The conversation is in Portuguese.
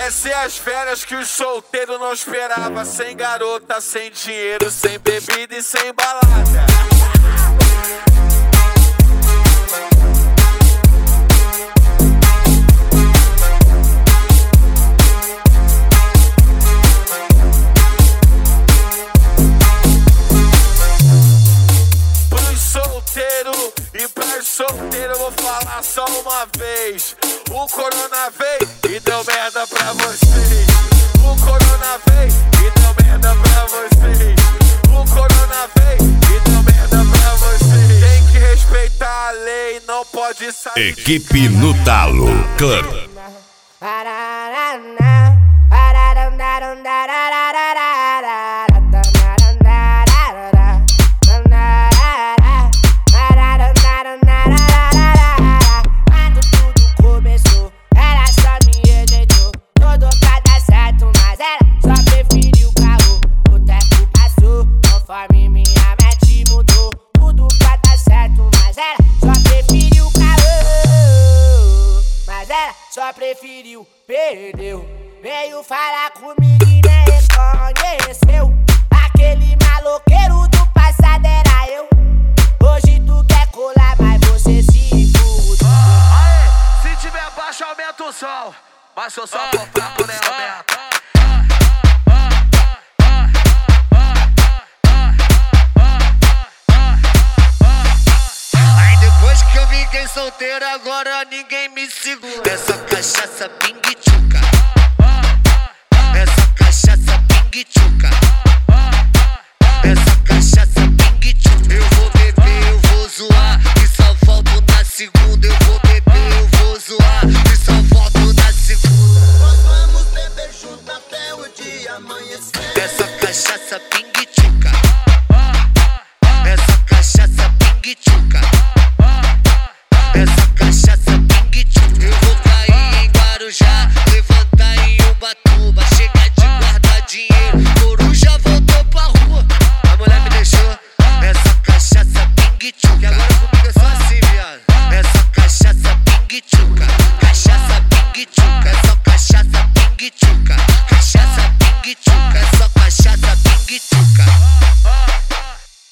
Essas é as férias que o solteiro não esperava. Sem garota, sem dinheiro, sem bebida e sem balada. E pra solteiro eu vou falar só uma vez. O corona veio e deu merda pra vocês. O corona veio e deu merda pra vocês. O corona veio e deu merda pra vocês. Tem que respeitar a lei, não pode sair. Equipe no Talo Club. Só preferiu, perdeu. Veio falar comigo e nem reconheceu. Aquele maloqueiro do passado era eu. Hoje tu quer colar, mas você se fudeu. Aê, se tiver baixo aumenta o som. Baixa o som pro papo, né, aumenta. Depois que eu fiquei solteiro, agora ninguém me segura. Essa cachaça pingue-tchuca. Essa cachaça pingue-tchuca. Essa cachaça pingue-tchuca. Eu vou beber, eu vou zoar, e só volto na segunda. Eu vou beber, eu vou zoar, e só volto na segunda. Nós vamos beber junto até o dia amanhecer. Essa cachaça pingue-tchuca. Essa cachaça pingue-tchuca. Essa cachaça pingue-tchuca. Eu vou cair em Guarujá, levantar em Ubatuba, chegar de guardar dinheiro, coruja voltou pra rua, a mulher me deixou. Essa cachaça pingue-tchuca. E agora comigo é só assim, viado. Essa cachaça pingue-tchuca. Cachaça pingue-tchuca. Essa cachaça pingue-tchuca.